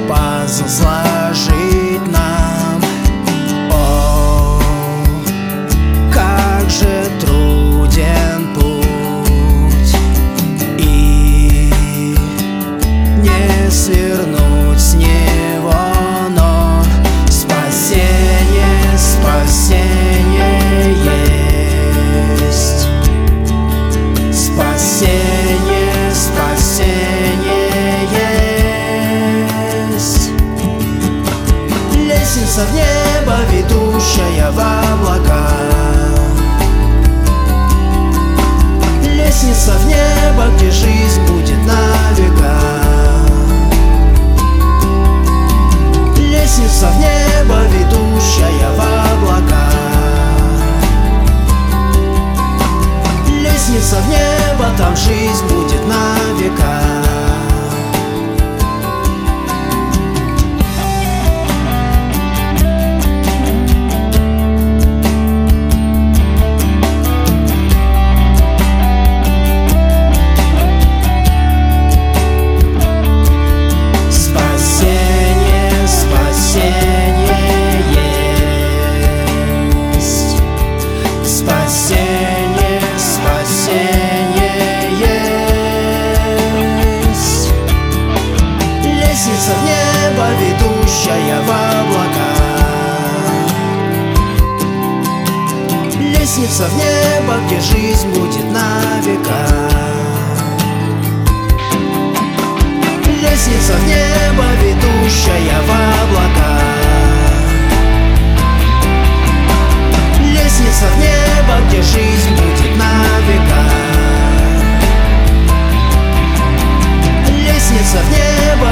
пазл сложить нам. О, как же труден путь, и не свернуть с него, но спасение, спасение есть. Спасение, спасение есть. Лестница в небо, ведущая в облака. Лестница в небо, где жизнь будет на века. Лестница в небо, ведущая в облака. Лестница в небо, там жизнь будет на века. Лестница в небо, ведущая в облака. Лестница в небо, где жизнь будет на века. Лестница в небо, ведущая в облака. Лестница в небо, где жизнь будет на века. Лестница в небо,